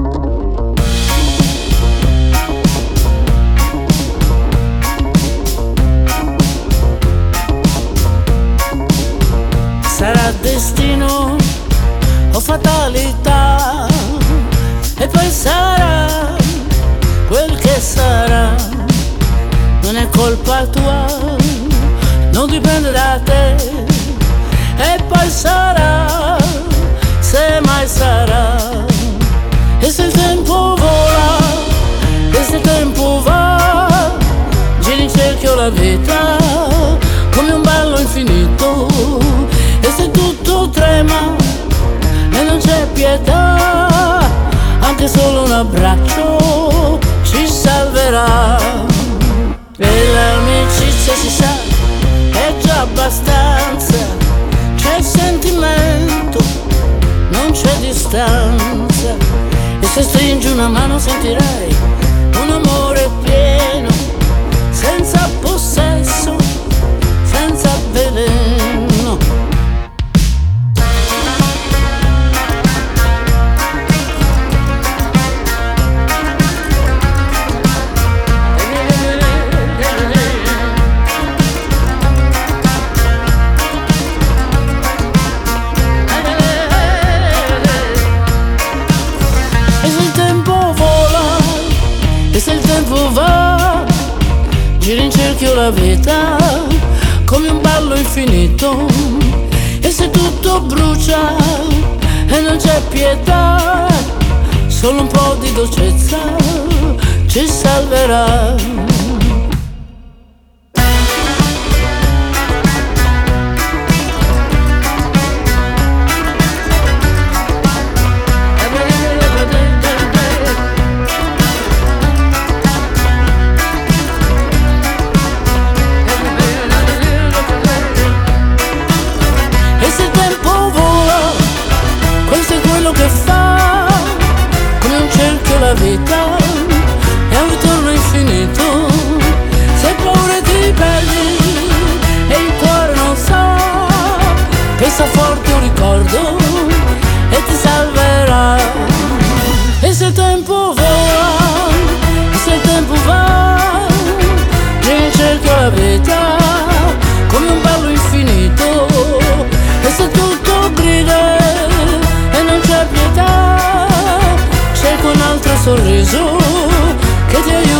Sarà destino o fatalità, e poi sarà quel che sarà. Non è colpa tua, non dipende da te, e poi sarà, se mai sarà. E se il tempo vola, e se il tempo va, gira in cerchio la vita come un ballo infinito. E se tutto trema e non c'è pietà, anche solo un abbraccio ci salverà. E l'amicizia si sa, è già abbastanza. C'è sentimento, non c'è distanza. E se stringi una mano sentirai un amore pieno, senza possesso, senza veleno. Va, gira in cerchio la vita come un ballo infinito. E se tutto brucia e non c'è pietà, solo un po' di dolcezza ci salverà. Che fa come un cerchio la vita, è un ritorno infinito. Se hai paura ti perdi e il cuore non sa, pensa forte un ricordo e ti salverà. E se il tempo vola, e se il tempo va, gira in cerchio la vita come un ballo infinito. E se tutto grida e non c'è pietà, cerca un altro sorriso che ti aiuta.